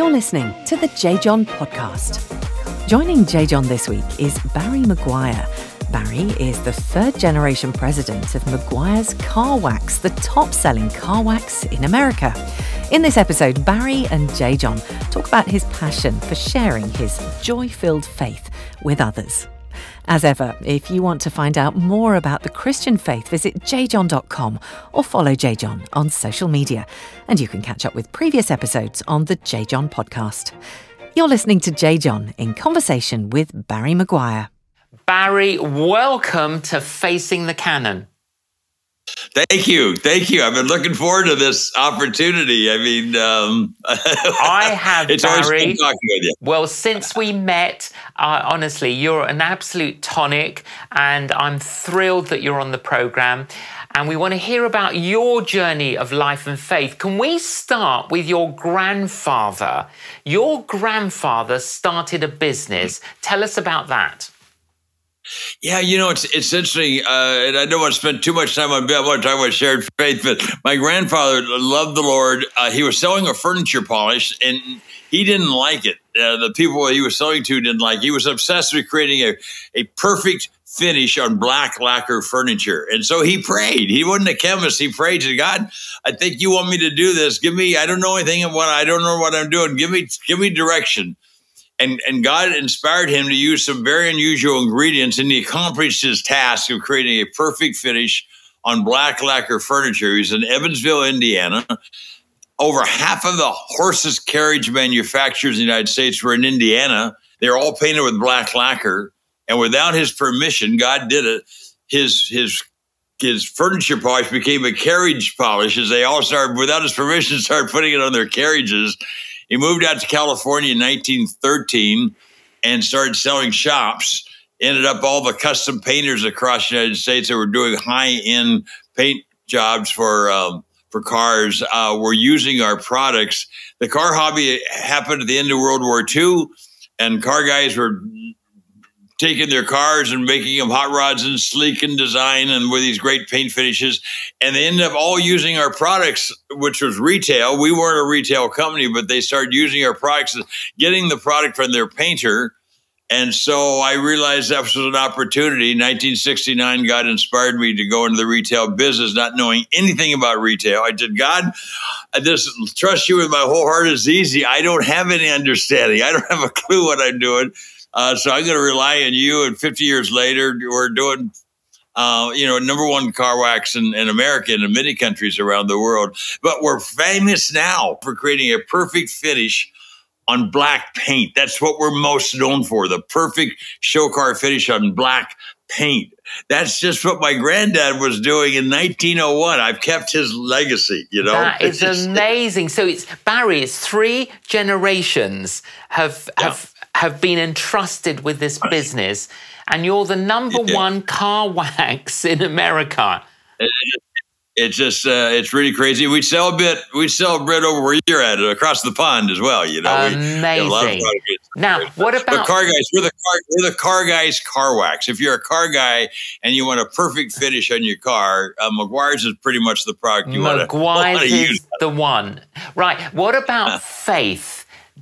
You're listening to the J. John Podcast. Joining J. John this week is Barry Maguire. Barry is the third-generation president of Maguire's Car Wax, the top-selling car wax in America. In this episode, Barry and J. John talk about his passion for sharing his joy-filled faith with others. As ever, if you want to find out more about the Christian faith, visit jjohn.com or follow J. John on social media. And you can catch up with previous episodes on the J. John Podcast. You're listening to J. John in conversation with Barry Maguire. Barry, welcome to Facing the Canon. Thank you. I've been looking forward to this opportunity. I mean, I have, it's Barry. Always fun talking with you. Well, since we met, honestly, you're an absolute tonic, and I'm thrilled that you're on the program. And we want to hear about your journey of life and faith. Can we start with your grandfather? Your grandfather started a business. Tell us about that. Yeah, you know, it's interesting, and I don't want to spend too much time on it. I want to talk about shared faith, but my grandfather loved the Lord. He was selling a furniture polish, and he didn't like it. The people he was selling to didn't like it. He was obsessed with creating a perfect finish on black lacquer furniture. And so he prayed. He wasn't a chemist. He prayed to God, I think you want me to do this. I don't know anything of I don't know what I'm doing. Give me direction. And God inspired him to use some very unusual ingredients, and he accomplished his task of creating a perfect finish on black lacquer furniture. He's in Evansville, Indiana. Over half of the horses carriage manufacturers in the United States were in Indiana. They're all painted with black lacquer, and without his permission, God did it. His furniture polish became a carriage polish, as they all started, without his permission, started putting it on their carriages. He moved out to California in 1913 and started selling shops. Ended up all the custom painters across the United States that were doing high-end paint jobs for cars were using our products. The car hobby happened at the end of World War II, and car guys were taking their cars and making them hot rods and sleek in design and with these great paint finishes. And they ended up all using our products, which was retail. We weren't a retail company, but they started using our products, getting the product from their painter. And so I realized that was an opportunity. In 1969, God inspired me to go into the retail business, not knowing anything about retail. I said, God, I just trust you with my whole heart. It's easy. I don't have any understanding. I don't have a clue what I'm doing. So I'm going to rely on you. And 50 years later, we're doing, number one car wax in America and in many countries around the world. But we're famous now for creating a perfect finish on black paint. That's what we're most known for, the perfect show car finish on black paint. That's just what my granddad was doing in 1901. I've kept his legacy, you know. That is amazing. So Barry, it's 3 generations have been entrusted with this business, and you're the number one car wax in America. It's just, it's really crazy. We sell bread over where you're at, across the pond as well, you know. Amazing. Now, what about... But car guys, we're the car guys car wax. If you're a car guy and you want a perfect finish on your car, Maguire's is pretty much the product you want to use. Is the one. Right. What about faith?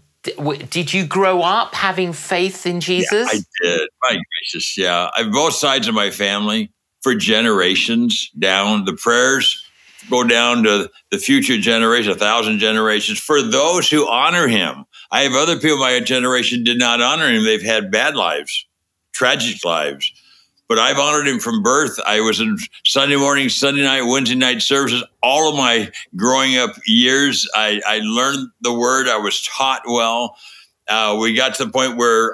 Did you grow up having faith in Jesus? Yeah, I did. My gracious, yeah. I have both sides of my family for generations down. The prayers go down to the future generation, 1,000 generations, for those who honor him. I have other people my generation did not honor him. They've had bad lives, tragic lives. But I've honored him from birth. I was in Sunday morning, Sunday night, Wednesday night services. All of my growing up years, I learned the word. I was taught well. We got to the point where,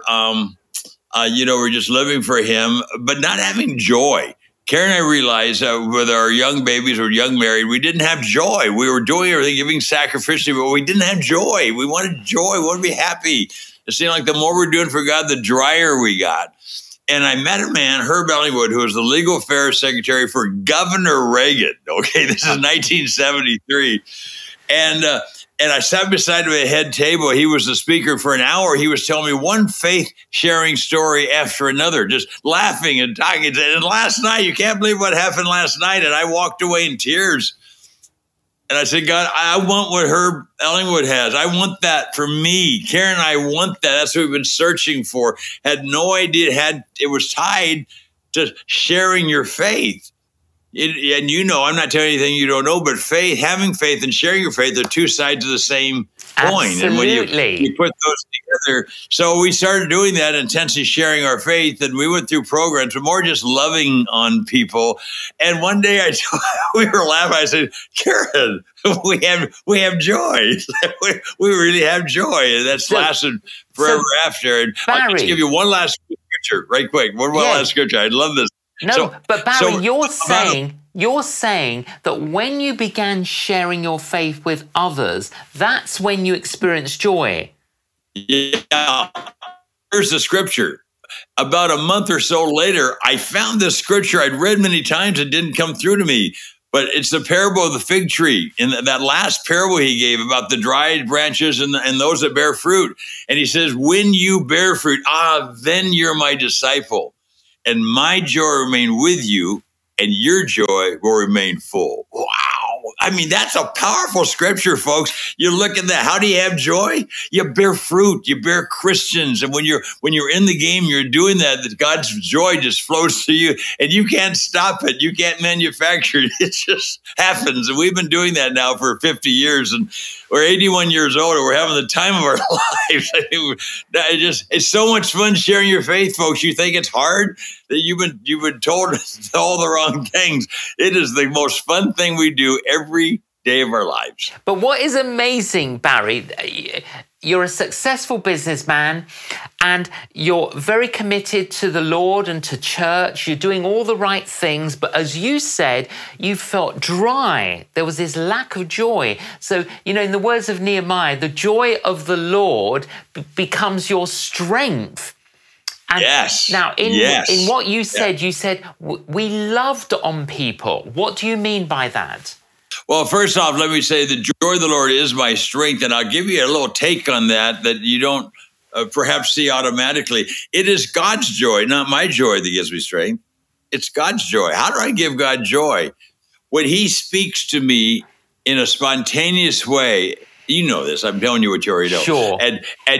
we're just living for him, but not having joy. Karen and I realized with our young babies or young married, we didn't have joy. We were doing everything, giving sacrificially, but we didn't have joy. We wanted joy. We wanted to be happy. It seemed like the more we're doing for God, the drier we got. And I met a man, Herb Ellingwood, who was the legal affairs secretary for Governor Reagan. Okay, this is 1973. And I sat beside him at a head table. He was the speaker for an hour. He was telling me one faith-sharing story after another, just laughing and talking. And last night, you can't believe what happened last night. And I walked away in tears. And I said, God, I want what Herb Ellingwood has. I want that for me. Karen, I want that. That's what we've been searching for. Had no idea it was tied to sharing your faith. And I'm not telling you anything you don't know, but having faith and sharing your faith are two sides of the same coin. Absolutely. And when you put those together, so we started doing that, intensely sharing our faith, and we went through programs, but more just loving on people. And one day we were laughing. I said, Karen, we have joy. we really have joy, and that's lasted forever after. And Barry, I'll just give you one last scripture, right quick. One last scripture. I love this. No, but Barry, you're saying that when you began sharing your faith with others, that's when you experienced joy. Yeah. Here's the scripture. About a month or so later, I found this scripture I'd read many times. It didn't come through to me, but it's the parable of the fig tree. In that last parable he gave about the dried branches and those that bear fruit. And he says, when you bear fruit, then you're my disciple. And my joy will remain with you, and your joy will remain full. Wow. I mean, that's a powerful scripture, folks. You look at that. How do you have joy? You bear fruit. You bear Christians. And when you're in the game, you're doing that God's joy just flows to you, and you can't stop it. You can't manufacture it. It just happens. And we've been doing that now for 50 years, and we're 81 years old, and we're having the time of our lives. It's so much fun sharing your faith, folks. You think it's hard? That you've been told all the wrong things. It is the most fun thing we do every day of our lives. But what is amazing, Barry, you're a successful businessman and you're very committed to the Lord and to church. You're doing all the right things. But as you said, you felt dry. There was this lack of joy. So, in the words of Nehemiah, the joy of the Lord becomes your strength. And yes. Now, in what you said, you said, we loved on people. What do you mean by that? Well, first off, let me say the joy of the Lord is my strength. And I'll give you a little take on that you don't perhaps see automatically. It is God's joy, not my joy, that gives me strength. It's God's joy. How do I give God joy? When he speaks to me in a spontaneous way, you know this. I'm telling you what you already know. Sure. And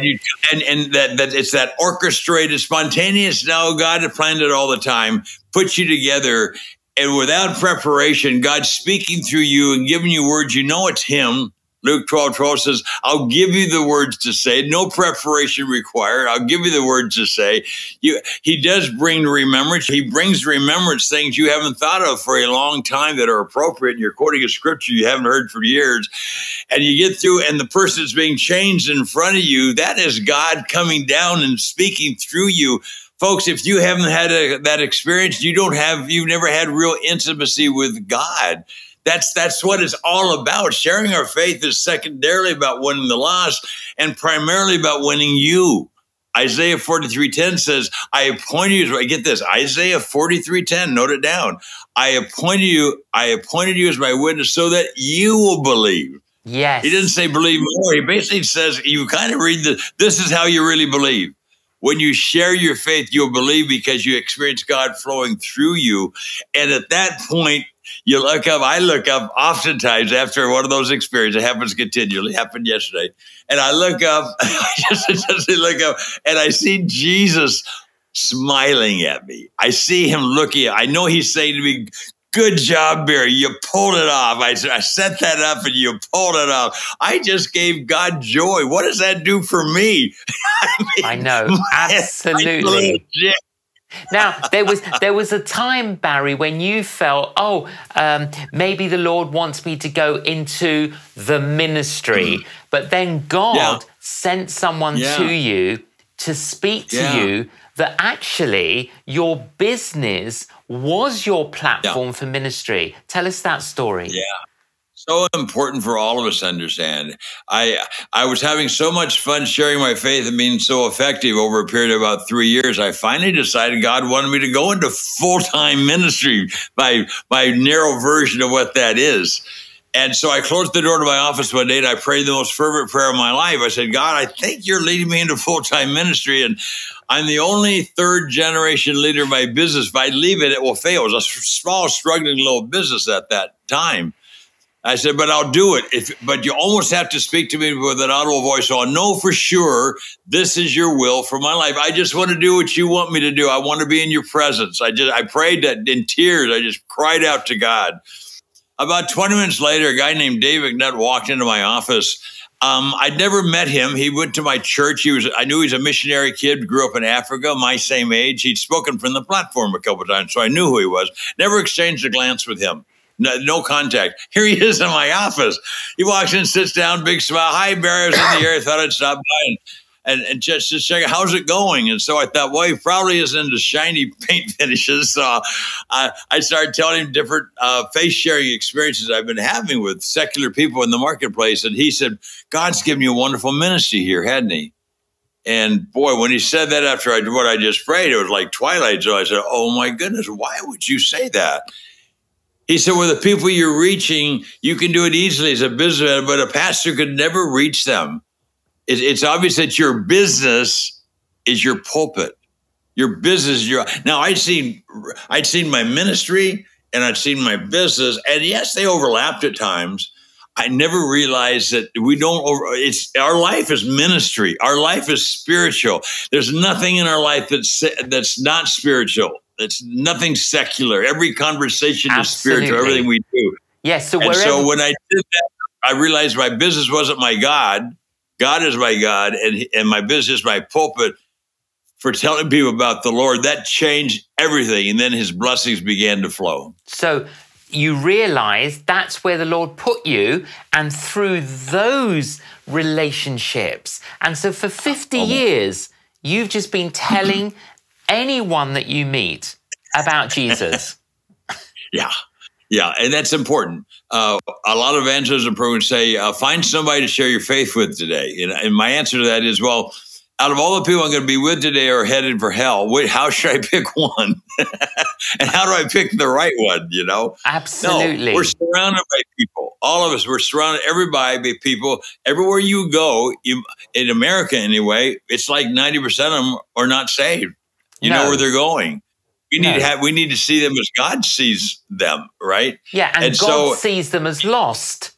that it's that orchestrated, spontaneous. Now God had planned it all the time. Puts you together, and without preparation, God's speaking through you and giving you words. You know it's Him. Luke 12:12 says, "I'll give you the words to say. No preparation required. I'll give you the words to say." He does bring remembrance. He brings remembrance things you haven't thought of for a long time that are appropriate. And you're quoting a scripture you haven't heard for years. And you get through, and the person's being changed in front of you. That is God coming down and speaking through you. Folks, if you haven't had that experience, you've never had real intimacy with God. That's what it's all about. Sharing our faith is secondarily about winning the lost and primarily about winning you. Isaiah 43:10 says, I appointed you, get this, Isaiah 43:10, note it down. I appointed you as my witness so that you will believe. Yes. He didn't say believe more. He basically says, you kind of read this is how you really believe. When you share your faith, you'll believe because you experience God flowing through you. And at that point, I look up oftentimes after one of those experiences. It happens continually. It happened yesterday. And I look up, and I see Jesus smiling at me. I see him looking. I know he's saying to me, good job, Barry. You pulled it off. I set that up and you pulled it off. I just gave God joy. What does that do for me? I know. Absolutely. Now, there was a time, Barry, when you felt, maybe the Lord wants me to go into the ministry. But then God sent someone to you to speak to you that actually your business was your platform for ministry. Tell us that story. Yeah. So important for all of us to understand. I was having so much fun sharing my faith and being so effective over a period of about 3 years. I finally decided God wanted me to go into full-time ministry, my narrow version of what that is. And so I closed the door to my office one day and I prayed the most fervent prayer of my life. I said, God, I think you're leading me into full-time ministry. And I'm the only third-generation leader of my business. If I leave it, it will fail. It was a small, struggling little business at that time. I said, but I'll do it. But you almost have to speak to me with an audible voice. So I know for sure this is your will for my life. I just want to do what you want me to do. I want to be in your presence. I prayed that in tears. I just cried out to God. About 20 minutes later, a guy named Dave McNutt walked into my office. I'd never met him. He went to my church. I knew he was a missionary kid, grew up in Africa, my same age. He'd spoken from the platform a couple of times, so I knew who he was. Never exchanged a glance with him. No contact. Here he is in my office. He walks in, sits down, big smile. Hi, Barry. I was in the area. Thought I'd stop by and just check out, how's it going? And so I thought, well, he probably is into shiny paint finishes. So I started telling him different face sharing experiences I've been having with secular people in the marketplace. And he said, God's given you a wonderful ministry here, hadn't he? And boy, when he said that after what I just prayed, it was like twilight. So I said, oh my goodness, why would you say that? He said, well, the people you're reaching, you can do it easily as a businessman, but a pastor could never reach them. It's obvious that your business is your pulpit. Your business, now I'd seen my ministry and I'd seen my business, and yes, they overlapped at times. I never realized that our life is ministry. Our life is spiritual. There's nothing in our life that's not spiritual. It's nothing secular. Every conversation is spiritual, everything we do. Yes. So when I did that, I realized my business wasn't my God. God is my God, and my business, my pulpit for telling people about the Lord. That changed everything, and then his blessings began to flow. So you realize that's where the Lord put you, and through those relationships. And so for 50 years, you've just been telling anyone that you meet about Jesus. Yeah, and that's important. A lot of evangelism programs say, find somebody to share your faith with today. And my answer to that is, well, out of all the people I'm going to be with today are headed for hell, how should I pick one? And how do I pick the right one, Absolutely. No, we're surrounded by people. All of us, we're surrounded everybody by people. Everywhere you go, in America anyway, it's like 90% of them are not saved. You know where they're going. We need to see them as God sees them, right? Yeah, and God sees them as lost.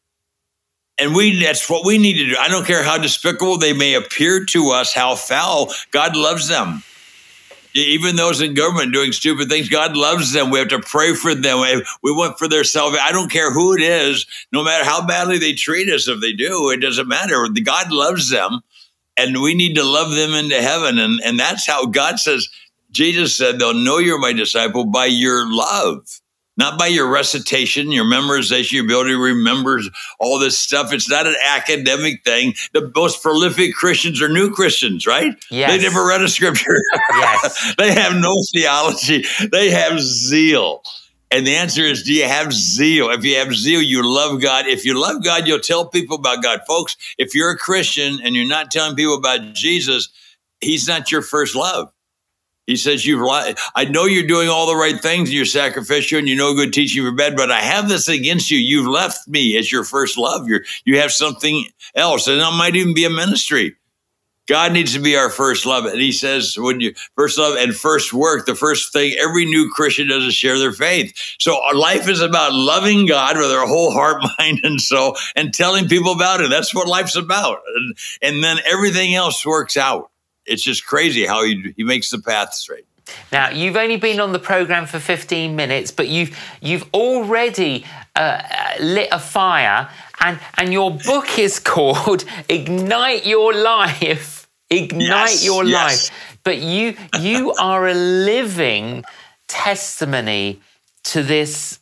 And that's what we need to do. I don't care how despicable they may appear to us, how foul, God loves them. Even those in government doing stupid things, God loves them. We have to pray for them. We want for their salvation. I don't care who it is, no matter how badly they treat us. If they do, it doesn't matter. God loves them, and we need to love them into heaven. And that's how God says, Jesus said, they'll know you're my disciple by your love, not by your recitation, your memorization, your ability to remember all this stuff. It's not an academic thing. The most prolific Christians are new Christians, right? Yes. They never read a scripture. Yes. They have no theology. They have zeal. And the answer is, do you have zeal? If you have zeal, you love God. If you love God, you'll tell people about God. Folks, if you're a Christian and you're not telling people about Jesus, he's not your first love. He says, I know you're doing all the right things, and you're sacrificial, and you know good teaching for bed, but I have this against you. You've left me as your first love. You have something else, and that might even be a ministry. God needs to be our first love. And he says, when you first love and first work, the first thing every new Christian does is share their faith. So our life is about loving God with our whole heart, mind, and soul, and telling people about it. That's what life's about. And then everything else works out. It's just crazy how he makes the path straight. Now, you've only been on the program for 15 minutes, but you've already lit a fire, and your book is called Ignite Your Life. Ignite Your Life. But you are a living testimony to this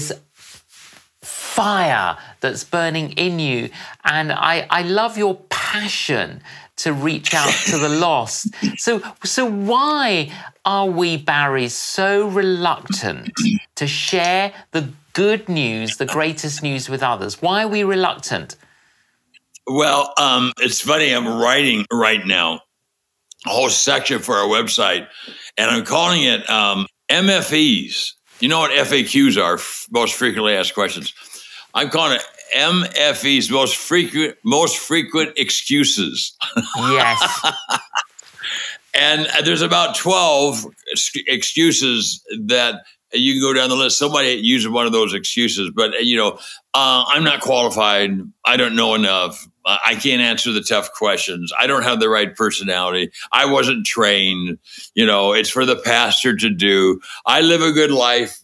fire that's burning in you. And I love your passion to reach out to the lost. So why are we, Barry, so reluctant to share the good news, the greatest news with others? Why are we reluctant? Well, it's funny. I'm writing right now a whole section for our website, and I'm calling it MFEs. You know what FAQs are? Most frequently asked questions. I'm calling it MFEs, most frequent excuses. Yes. And there's about 12 excuses that you can go down the list. Somebody uses one of those excuses, but I'm not qualified. I don't know enough. I can't answer the tough questions. I don't have the right personality. I wasn't trained. It's for the pastor to do. I live a good life.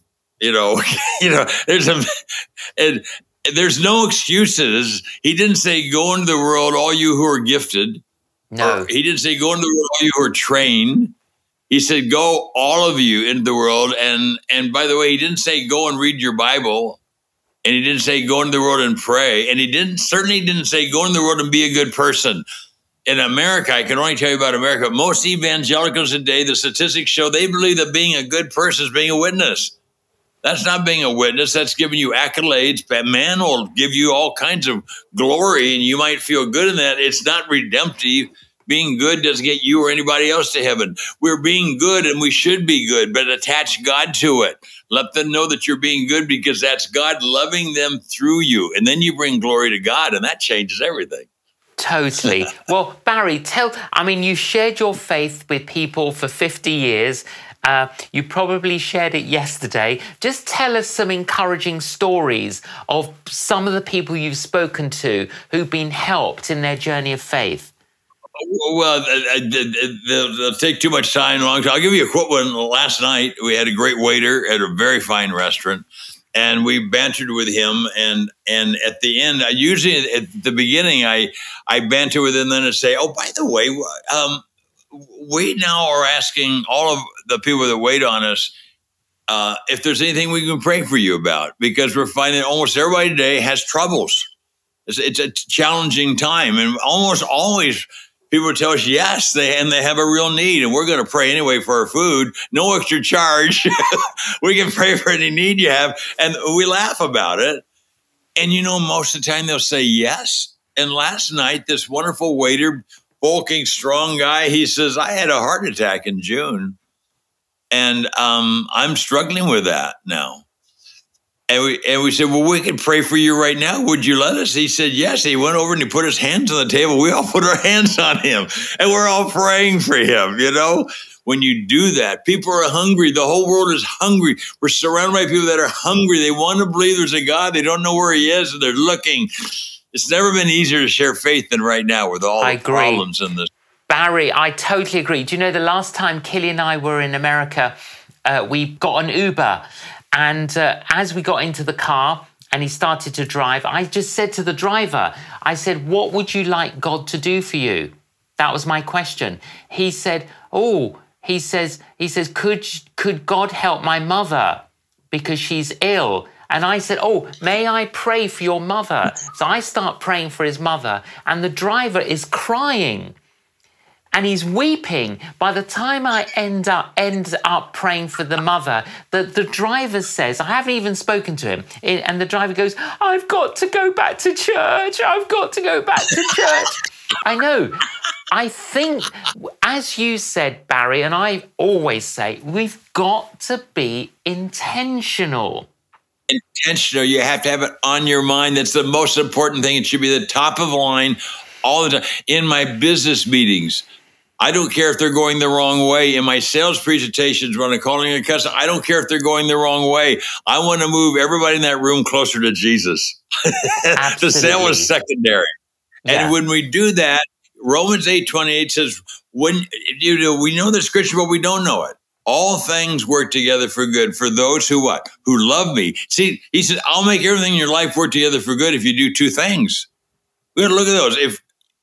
There's no excuses. He didn't say, go into the world, all you who are gifted. No. He didn't say, go into the world, all you who are trained. He said, go, all of you, into the world. And by the way, he didn't say, go and read your Bible. And he didn't say, go into the world and pray. And he certainly didn't say, go into the world and be a good person. In America, I can only tell you about America, most evangelicals today, the statistics show they believe that being a good person is being a witness. That's not being a witness. That's giving you accolades. Man will give you all kinds of glory, and you might feel good in that. It's not redemptive. Being good doesn't get you or anybody else to heaven. We're being good, and we should be good, but attach God to it. Let them know that you're being good because that's God loving them through you. And then you bring glory to God, and that changes everything. Totally. Well, Barry, you shared your faith with people for 50 years. You probably shared it yesterday. Just tell us some encouraging stories of some of the people you've spoken to who've been helped in their journey of faith. Well, they'll take too much time. I'll give you a quick one. Last night, we had a great waiter at a very fine restaurant, and we bantered with him. And at the end, usually at the beginning, I banter with him, then I say, oh, by the way, we now are asking all of the people that wait on us if there's anything we can pray for you about, because we're finding almost everybody today has troubles. It's a challenging time, and almost always people tell us yes, they have a real need, and we're going to pray anyway for our food, no extra charge. We can pray for any need you have, and we laugh about it. And most of the time they'll say yes. And last night, this wonderful waiter, bulking, strong guy, he says, I had a heart attack in June, and I'm struggling with that now. And we said, well, we can pray for you right now. Would you let us? He said, yes. He went over and he put his hands on the table. We all put our hands on him, and we're all praying for him. When you do that, people are hungry. The whole world is hungry. We're surrounded by people that are hungry. They want to believe there's a God. They don't know where he is, and they're looking. It's never been easier to share faith than right now with all the problems in this. Barry, I totally agree. Do you know the last time Killy and I were in America, we got an Uber. And as we got into the car and he started to drive, I just said to the driver, I said, what would you like God to do for you? That was my question. He said, he says, could God help my mother because she's ill? And I said, may I pray for your mother? So I start praying for his mother, and the driver is crying. And he's weeping. By the time I end up praying for the mother, the driver says, I haven't even spoken to him, and the driver goes, I've got to go back to church. I've got to go back to church. I know. I think, as you said, Barry, and I always say, we've got to be intentional. Intentional. You have to have it on your mind. That's the most important thing. It should be the top of the line all the time. In my business meetings, I don't care if they're going the wrong way. In my sales presentations, when I'm calling a customer, I don't care if they're going the wrong way. I want to move everybody in that room closer to Jesus. The sale is secondary. Yeah. And when we do that, Romans 8:28 says, "When we know the scripture, but we don't know it. All things work together for good for those who what? Who love me." See, he said, "I'll make everything in your life work together for good if you do two things." We got to look at those.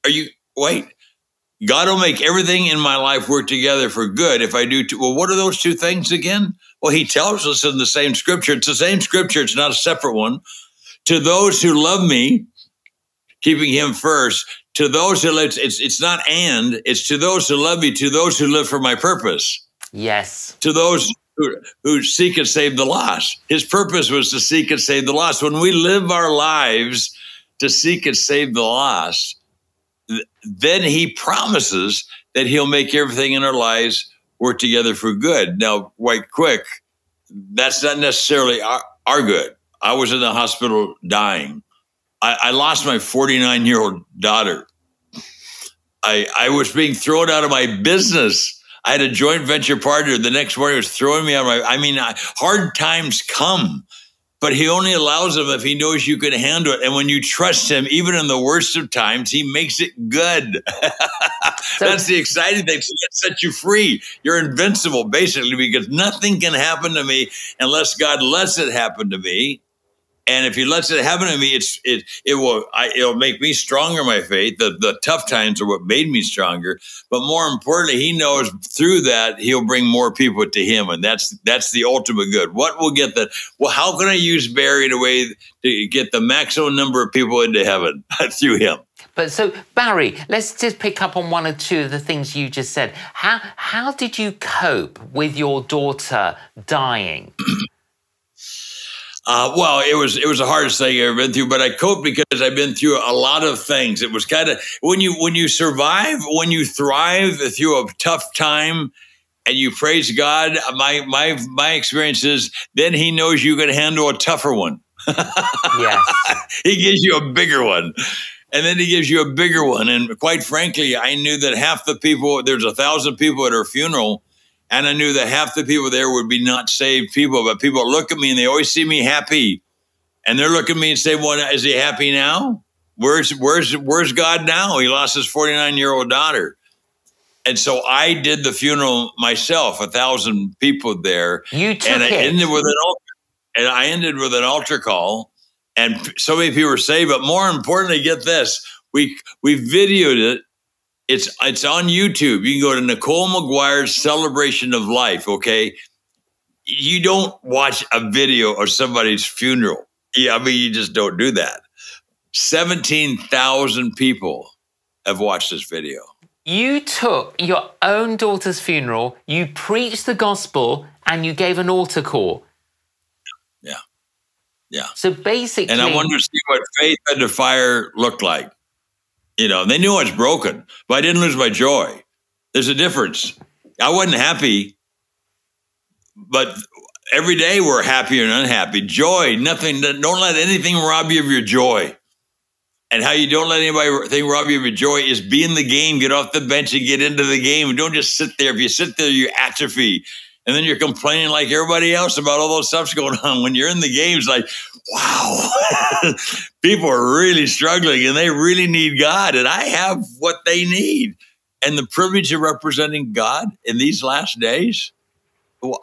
God will make everything in my life work together for good if I do two. Well, what are those two things again? Well, he tells us in the same scripture. It's the same scripture. It's not a separate one. To those who love me, keeping him first. To those who live, it's not and, it's to those who love me, to those who live for my purpose. Yes. To those who seek and save the lost. His purpose was to seek and save the lost. When we live our lives to seek and save the lost, then he promises that he'll make everything in our lives work together for good. Now, quite quick, that's not necessarily our good. I was in the hospital dying. I lost my 49-year-old daughter. I was being thrown out of my business. I had a joint venture partner. The next morning was throwing me out. Hard times come, but he only allows them if he knows you can handle it. And when you trust him, even in the worst of times, he makes it good. That's the exciting thing. So that sets you free. You're invincible, basically, because nothing can happen to me unless God lets it happen to me. And if he lets it happen to me, it'll make me stronger in my faith. The tough times are what made me stronger. But more importantly, he knows through that he'll bring more people to him, and that's the ultimate good. What will get that? Well, how can I use Barry in a way to get the maximum number of people into heaven through him? But so, Barry, let's just pick up on one or two of the things you just said. How did you cope with your daughter dying? Well, it was the hardest thing I've ever been through, but I coped because I've been through a lot of things. It was kind of when you survive, when you thrive through a tough time, and you praise God. My experience is then He knows you can handle a tougher one. Yes, He gives you a bigger one. And then He gives you a bigger one. And quite frankly, I knew that half the people, there's 1,000 people at her funeral. And I knew that half the people there would be not saved people, but people look at me and they always see me happy. And they're looking at me and say, well, is he happy now? Where's God now? He lost his 49-year-old daughter. And so I did the funeral myself, 1,000 people there. You took and it. I ended with an altar call. And so many people were saved. But more importantly, get this, we videoed it. It's on YouTube. You can go to Nicole McGuire's Celebration of Life, okay? You don't watch a video of somebody's funeral. Yeah, you just don't do that. 17,000 people have watched this video. You took your own daughter's funeral, you preached the gospel, and you gave an altar call. Yeah. So basically... And I wanted to see what faith under fire looked like. They knew I was broken, but I didn't lose my joy. There's a difference. I wasn't happy, but every day we're happy and unhappy. Joy, nothing, don't let anything rob you of your joy. And how you don't let anything rob you of your joy is be in the game, get off the bench and get into the game. And don't just sit there. If you sit there, you atrophy. And then you're complaining like everybody else about all those stuff's going on. When you're in the game, it's like, wow, people are really struggling and they really need God. And I have what they need. And the privilege of representing God in these last days, well,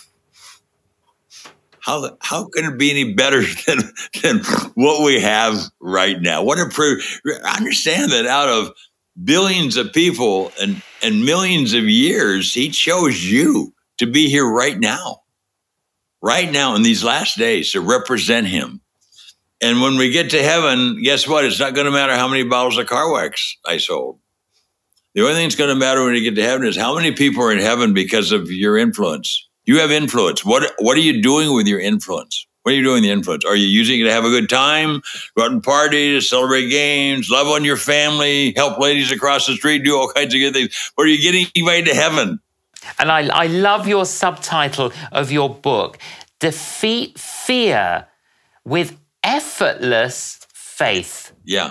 how can it be any better than what we have right now? What a privilege. I understand that out of billions of people and millions of years, He chose you to be here right now in these last days to represent Him. And when we get to heaven, guess what? It's not going to matter how many bottles of car wax I sold. The only thing that's going to matter when you get to heaven is how many people are in heaven because of your influence. You have influence. What are you doing with your influence? What are you doing with the influence? Are you using it to have a good time, go out and party, celebrate games, love on your family, help ladies across the street, do all kinds of good things? Or are you getting invited to heaven? And I love your subtitle of your book, Defeat Fear with Effortless Faith. Yeah.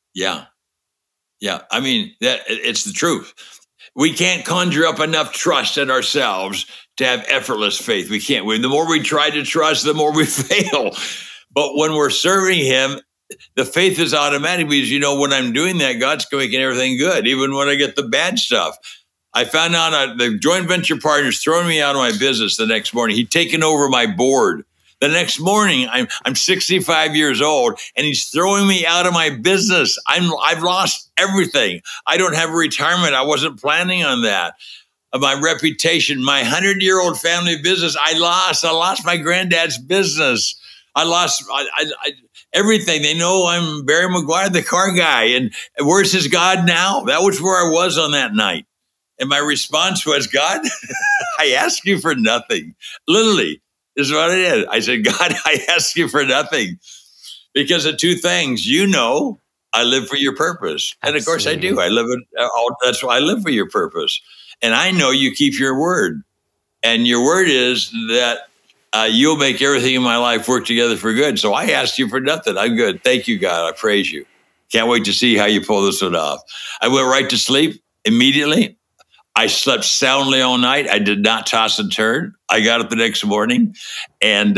I mean, it's the truth. We can't conjure up enough trust in ourselves to have effortless faith. We can't. The more we try to trust, the more we fail. But when we're serving Him, the faith is automatic because, when I'm doing that, God's making everything good, even when I get the bad stuff. I found out the joint venture partner's throwing me out of my business the next morning. He'd taken over my board. The next morning, I'm 65 years old, and he's throwing me out of my business. I've lost everything. I don't have a retirement. I wasn't planning on that. My reputation, my 100-year-old family business, I lost my granddad's business. I lost everything. They know I'm Barry McGuire, the car guy. And where's his God now? That was where I was on that night. And my response was, God, I ask you for nothing. Literally, this is what I did. I said, God, I ask you for nothing. Because of two things. I live for your purpose. And of course I do. That's why I live for your purpose. And I know you keep your word. And your word is that you'll make everything in my life work together for good. So I asked you for nothing. I'm good. Thank you, God. I praise you. Can't wait to see how you pull this one off. I went right to sleep immediately. I slept soundly all night. I did not toss and turn. I got up the next morning, and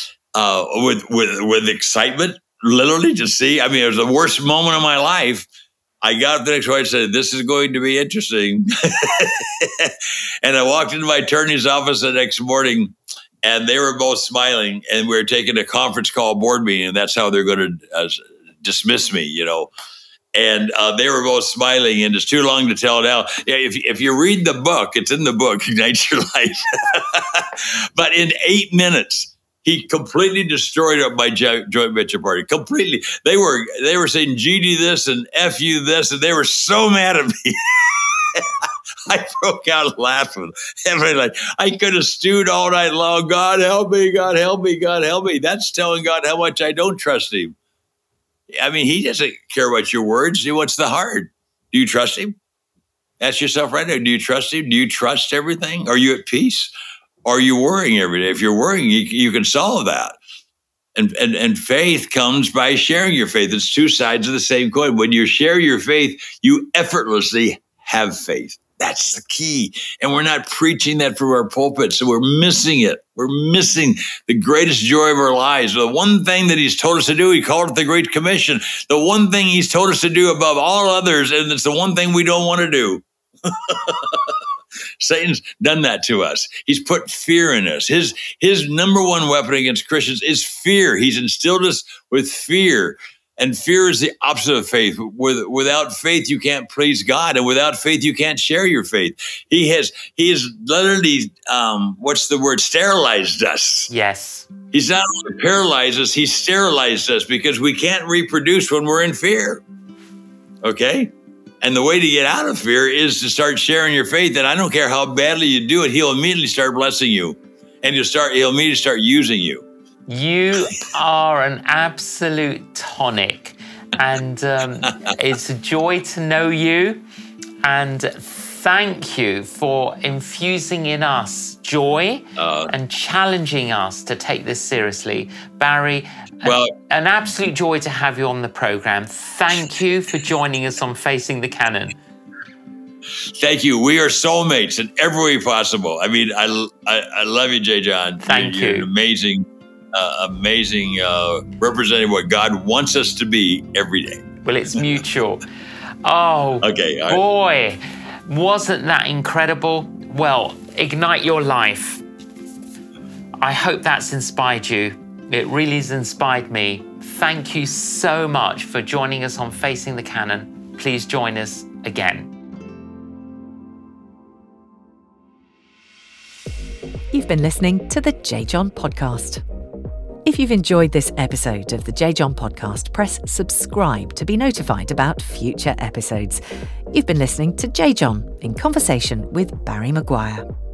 with excitement, literally to see. I mean, it was the worst moment of my life. I got up the next morning and said, "This is going to be interesting." And I walked into my attorney's office the next morning, and they were both smiling, and we were taking a conference call board meeting, and that's how they're going to dismiss me, And they were both smiling, and it's too long to tell now. If you read the book, it's in the book, Ignite Your Life. But in 8 minutes, he completely destroyed my joint venture party. Completely. They were saying GD this and F you this, and they were so mad at me. I broke out laughing. I could have stewed all night long. God help me, God help me, God help me. That's telling God how much I don't trust him. I mean, he doesn't care about your words. He wants the heart. Do you trust him? Ask yourself right now, do you trust him? Do you trust everything? Are you at peace? Are you worrying every day? If you're worrying, you can solve that. And faith comes by sharing your faith. It's two sides of the same coin. When you share your faith, you effortlessly have faith. That's the key. And we're not preaching that from our pulpit, so we're missing it. We're missing the greatest joy of our lives. The one thing that he's told us to do, he called it the Great Commission. The one thing he's told us to do above all others, and it's the one thing we don't want to do. Satan's done that to us. He's put fear in us. His number one weapon against Christians is fear. He's instilled us with fear. And fear is the opposite of faith. Without faith, you can't please God. And without faith, you can't share your faith. He has literally, sterilized us. Yes. He's not only paralyzed us, he's sterilized us because we can't reproduce when we're in fear. Okay? And the way to get out of fear is to start sharing your faith. And I don't care how badly you do it, he'll immediately start blessing you. And he'll immediately start using you. You are an absolute tonic, and it's a joy to know you. And thank you for infusing in us joy and challenging us to take this seriously. Barry, an absolute joy to have you on the program. Thank you for joining us on Facing the Canon. Thank you. We are soulmates in every way possible. I mean, I love you, J. John. Thank you. You're an amazing representing what God wants us to be every day. Well, it's mutual. Oh, okay. Boy, wasn't that incredible? Well, ignite your life. I hope that's inspired you. It really has inspired me. Thank you so much for joining us on Facing the Canon. Please join us again. You've been listening to the J. John Podcast. If you've enjoyed this episode of the J. John Podcast, press subscribe to be notified about future episodes. You've been listening to J. John in conversation with Barry Maguire.